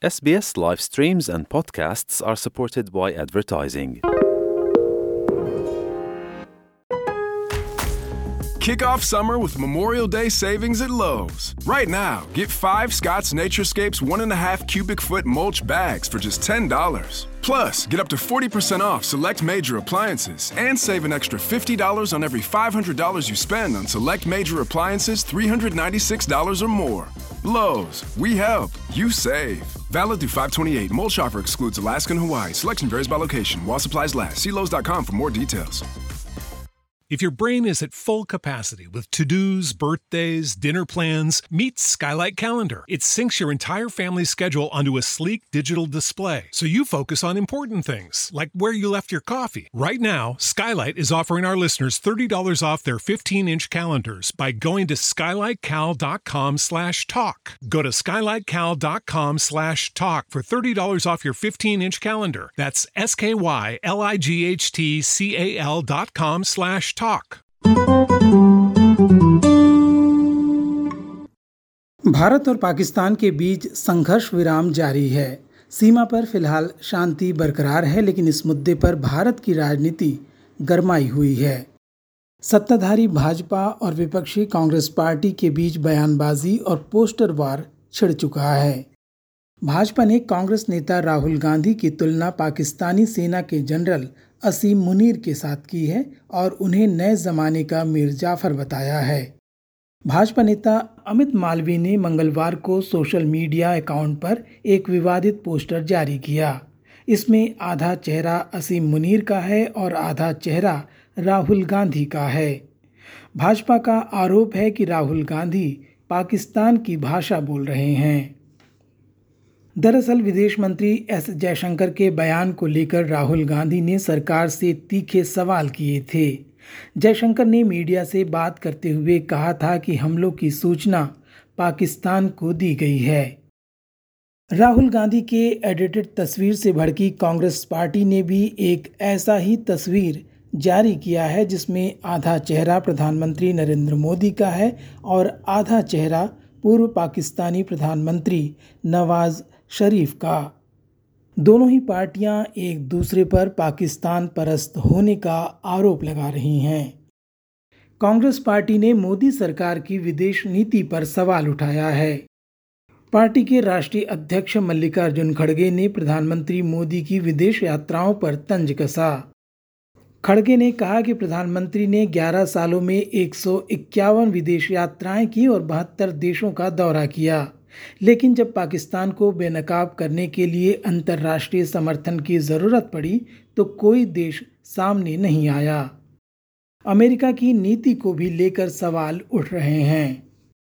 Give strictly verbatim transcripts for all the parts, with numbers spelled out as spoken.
S B S live streams and podcasts are supported by advertising. Kick off summer with Memorial Day savings at Lowe's. Right now, get five Scott's Naturescapes one and a half cubic foot mulch bags for just ten dollars. Plus, get up to forty percent off select major appliances and save an extra fifty dollars on every five hundred dollars you spend on select major appliances three hundred ninety-six dollars or more. Lowe's, we help, you save. Valid through five twenty-eight. Mulch offer excludes Alaska and Hawaii. Selection varies by location. While supplies last. See Lowe's dot com for more details. If your brain is at full capacity with to-dos, birthdays, dinner plans, meet Skylight Calendar. It syncs your entire family's schedule onto a sleek digital display, so you focus on important things, like where you left your coffee. Right now, Skylight is offering our listeners thirty dollars off their fifteen-inch calendars by going to skylightcal.com slash talk. Go to skylightcal.com slash talk for thirty dollars off your fifteen-inch calendar. That's S-K-Y-L-I-G-H-T-C-A-L dot com slash talk. Bharat और पाकिस्तान के बीच संघर्ष विराम जारी है। सीमा पर फिलहाल शांति बरकरार है, लेकिन इस मुद्दे पर भारत की राजनीति गरमाई हुई है। सत्ताधारी भाजपा और विपक्षी कांग्रेस पार्टी के बीच बयानबाजी और पोस्टर वार छिड़ चुका है। भाजपा ने कांग्रेस नेता राहुल गांधी की तुलना पाकिस्तानी सेना के जनरल असीम मुनीर के साथ की है और उन्हें नए जमाने का मीर जाफर बताया है। भाजपा नेता अमित मालवीय ने मंगलवार को सोशल मीडिया अकाउंट पर एक विवादित पोस्टर जारी किया। इसमें आधा चेहरा असीम मुनीर का है और आधा चेहरा राहुल गांधी का है। भाजपा का आरोप है कि राहुल गांधी पाकिस्तान की भाषा बोल रहे हैं। दरअसल विदेश मंत्री एस जयशंकर के बयान को लेकर राहुल गांधी ने सरकार से तीखे सवाल किए थे। जयशंकर ने मीडिया से बात करते हुए कहा था कि हमलों की सूचना पाकिस्तान को दी गई है। राहुल गांधी के एडिटेड तस्वीर से भड़की कांग्रेस पार्टी ने भी एक ऐसा ही तस्वीर जारी किया है, जिसमें आधा चेहरा प्रधानमंत्री नरेंद्र मोदी का है और आधा चेहरा पूर्व पाकिस्तानी प्रधानमंत्री नवाज शरीफ का। दोनों ही पार्टियां एक दूसरे पर पाकिस्तान परस्त होने का आरोप लगा रही हैं। कांग्रेस पार्टी ने मोदी सरकार की विदेश नीति पर सवाल उठाया है। पार्टी के राष्ट्रीय अध्यक्ष मल्लिकार्जुन खड़गे ने प्रधानमंत्री मोदी की विदेश यात्राओं पर तंज कसा। खड़गे ने कहा कि प्रधानमंत्री ने ग्यारह सालों में एक सौ इक्यावन विदेश यात्राएं की और बहत्तर देशों का दौरा किया, लेकिन जब पाकिस्तान को बेनकाब करने के लिए अंतर्राष्ट्रीय समर्थन की ज़रूरत पड़ी तो कोई देश सामने नहीं आया। अमेरिका की नीति को भी लेकर सवाल उठ रहे हैं।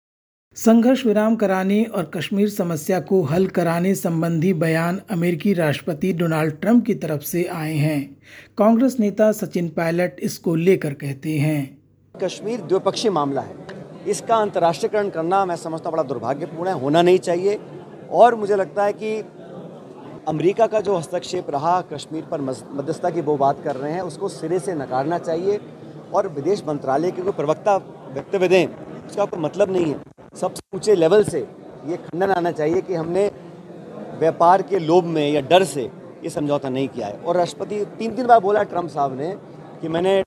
संघर्ष विराम कराने और कश्मीर समस्या को हल कराने संबंधी बयान अमेरिकी राष्ट्रपति डोनाल्ड ट्रंप की तरफ से आए हैं। कांग्रेस नेता सचिन पायलट इसको लेकर कहते हैं, कश्मीर द्विपक्षीय मामला है, इसका अंतर्राष्ट्रीयकरण करना मैं समझता बड़ा दुर्भाग्यपूर्ण है, होना नहीं चाहिए। और मुझे लगता है कि अमेरिका का जो हस्तक्षेप रहा कश्मीर पर मध्यस्थता की वो बात कर रहे हैं, उसको सिरे से नकारना चाहिए और विदेश मंत्रालय के कोई प्रवक्ता वक्तव्य दें, उसका कोई मतलब नहीं है। सबसे ऊंचे लेवल से ये खंडन आना चाहिए कि हमने व्यापार के लोभ में या डर से ये समझौता नहीं किया है। और राष्ट्रपति तीन तीन बार बोला ट्रंप साहब ने कि मैंने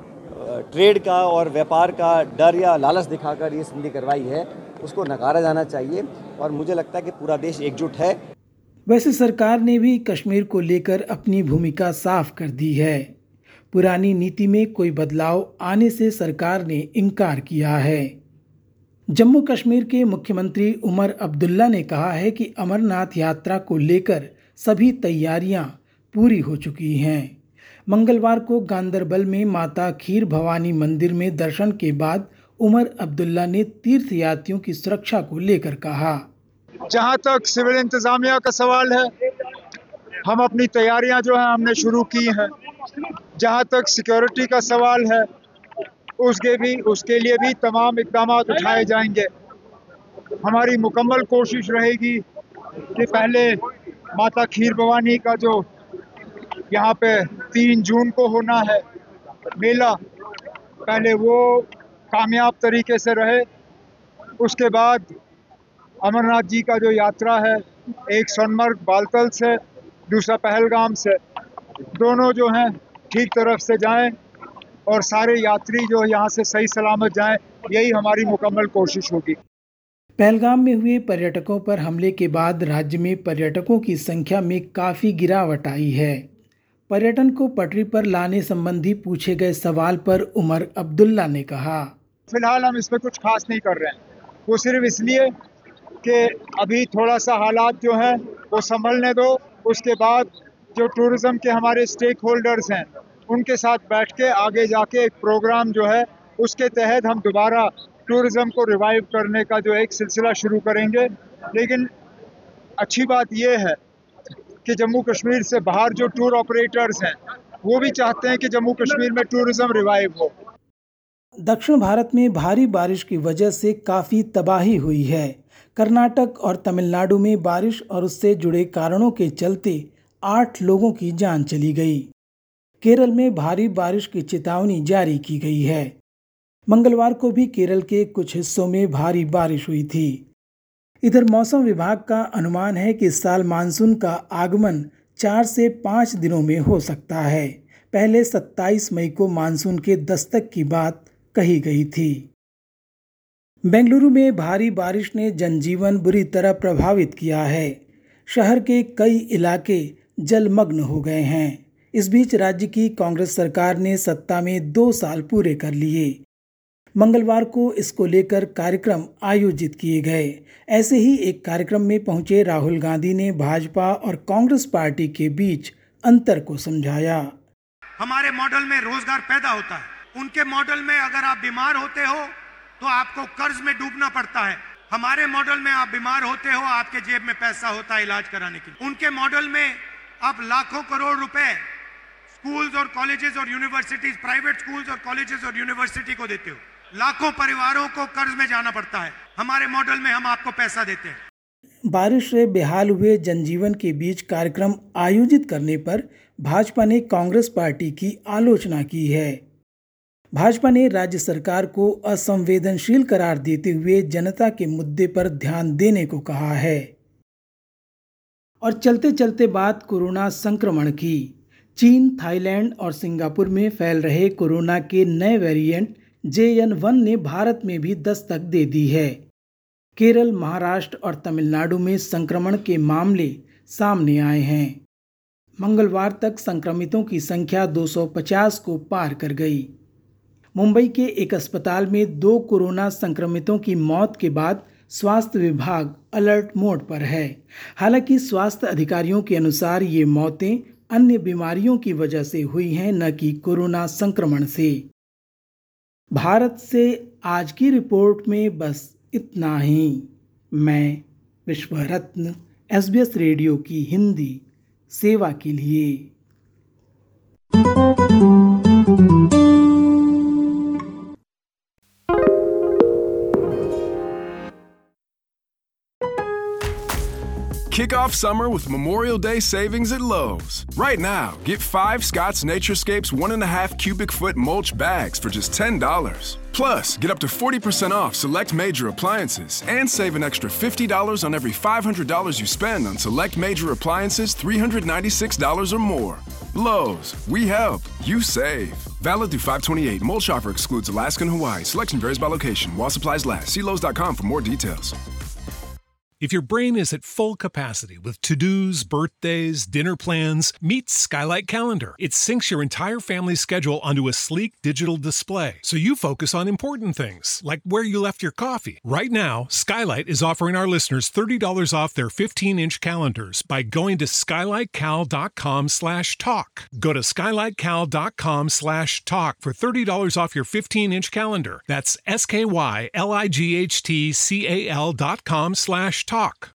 ट्रेड का और व्यापार का डर या लालच दिखाकर ये संधि करवाई है, उसको नकारा जाना चाहिए और मुझे लगता है कि पूरा देश एकजुट है। वैसे सरकार ने भी कश्मीर को लेकर अपनी भूमिका साफ कर दी है। पुरानी नीति में कोई बदलाव आने से सरकार ने इनकार किया है। जम्मू कश्मीर के मुख्यमंत्री उमर अब्दुल्ला ने कहा है कि अमरनाथ यात्रा को लेकर सभी तैयारियां पूरी हो चुकी हैं। मंगलवार को गांदरबल में माता खीर भवानी मंदिर में दर्शन के बाद उमर अब्दुल्ला ने तीर्थयात्रियों की सुरक्षा को लेकर कहा, जहां तक सिविल इंतजामिया का सवाल है, हम अपनी तैयारियां जो है हमने शुरू की हैं। जहां तक सिक्योरिटी का सवाल है, उसके भी उसके लिए भी तमाम इक़दाम उठाए जाएंगे। हमारी मुकम्मल कोशिश रहेगी कि पहले माता खीर भवानी का जो यहाँ पे तीन जून को होना है मेला, पहले वो कामयाब तरीके से रहे। उसके बाद अमरनाथ जी का जो यात्रा है एक सोनमर्ग बालतल से, दूसरा पहलगाम से। दोनों जो हैं ठीक तरफ से जाएं और सारे यात्री जो यहाँ से सही सलामत जाएं, यही हमारी मुकम्मल कोशिश होगी। पहलगाम में हुए पर्यटकों पर हमले के बाद राज्य में पर्यटकों की संख्या में काफ़ी गिरावट आई है। पर्यटन को पटरी पर लाने संबंधी पूछे गए सवाल पर उमर अब्दुल्ला ने कहा, फिलहाल हम इसमें कुछ खास नहीं कर रहे हैं, वो सिर्फ इसलिए कि अभी थोड़ा सा हालात जो हैं वो संभलने दो। उसके बाद जो टूरिज़्म के हमारे स्टेक होल्डर्स हैं उनके साथ बैठ के आगे जाके एक प्रोग्राम जो है उसके तहत हम दोबारा टूरिज़्म को रिवाइव करने का जो एक सिलसिला शुरू करेंगे। लेकिन अच्छी बात यह है कि जम्मू कश्मीर से बाहर जो टूर ऑपरेटर्स हैं वो भी चाहते हैं कि जम्मू कश्मीर में टूरिज़्म रिवाइव हो। दक्षिण भारत में भारी बारिश की वजह से काफ़ी तबाही हुई है। कर्नाटक और तमिलनाडु में बारिश और उससे जुड़े कारणों के चलते आठ लोगों की जान चली गई। केरल में भारी बारिश की चेतावनी जारी की गई है। मंगलवार को भी केरल के कुछ हिस्सों में भारी बारिश हुई थी। इधर मौसम विभाग का अनुमान है कि इस साल मानसून का आगमन चार से पाँच दिनों में हो सकता है। पहले सत्ताईस मई को मानसून के दस्तक की बात कही गई थी। बेंगलुरु में भारी बारिश ने जनजीवन बुरी तरह प्रभावित किया है। शहर के कई इलाके जलमग्न हो गए हैं। इस बीच राज्य की कांग्रेस सरकार ने सत्ता में दो साल पूरे कर लिए। मंगलवार को इसको लेकर कार्यक्रम आयोजित किए गए। ऐसे ही एक कार्यक्रम में पहुंचे राहुल गांधी ने भाजपा और कांग्रेस पार्टी के बीच अंतर को समझाया। हमारे मॉडल में रोजगार पैदा होता है, उनके मॉडल में अगर आप बीमार होते हो तो आपको कर्ज में डूबना पड़ता है। हमारे मॉडल में आप बीमार होते हो, आपके जेब में पैसा होता है इलाज कराने के लिए। उनके मॉडल में आप लाखों करोड़ रुपए स्कूल्स और कॉलेजेस और यूनिवर्सिटीज, प्राइवेट स्कूल्स और कॉलेजेस और यूनिवर्सिटी को देते हो। लाखों परिवारों को कर्ज में जाना पड़ता है। हमारे मॉडल में हम आपको पैसा देते हैं। बारिश से बेहाल हुए जनजीवन के बीच कार्यक्रम आयोजित करने पर भाजपा ने कांग्रेस पार्टी की आलोचना की है। भाजपा ने राज्य सरकार को असंवेदनशील करार देते हुए जनता के मुद्दे पर ध्यान देने को कहा है। और चलते चलते बात कोरोना संक्रमण की। चीन, थाईलैंड और सिंगापुर में फैल रहे कोरोना के नए वेरिएंट जे एन वन ने भारत में भी दस्तक दे दी है। केरल, महाराष्ट्र और तमिलनाडु में संक्रमण के मामले सामने आए हैं। मंगलवार तक संक्रमितों की संख्या दो सौ पचास को पार कर गई। मुंबई के एक अस्पताल में दो कोरोना संक्रमितों की मौत के बाद स्वास्थ्य विभाग अलर्ट मोड पर है। हालांकि स्वास्थ्य अधिकारियों के अनुसार ये मौतें अन्य बीमारियों की वजह से हुई हैं, न कि कोरोना संक्रमण से। भारत से आज की रिपोर्ट में बस इतना ही। मैं Vishwa Ratna S B S radio की हिंदी सेवा के लिए। Kick off summer with Memorial Day savings at Lowe's. Right now, get five Scott's Naturescapes one and a half cubic foot mulch bags for just ten dollars. Plus, get up to forty percent off select major appliances and save an extra fifty dollars on every five hundred dollars you spend on select major appliances three hundred ninety-six dollars or more. Lowe's, we help, you save. Valid through five twenty-eight. Mulch offer excludes Alaska and Hawaii. Selection varies by location. While supplies last. See Lowe's dot com for more details. If your brain is at full capacity with to-dos, birthdays, dinner plans, meet Skylight Calendar. It syncs your entire family's schedule onto a sleek digital display, so you focus on important things, like where you left your coffee. Right now, Skylight is offering our listeners thirty dollars off their fifteen inch calendars by going to skylight cal dot com slash talk. Go to skylight cal dot com slash talk for thirty dollars off your fifteen inch calendar. That's S K Y L I G H T C A L dot com slash talk.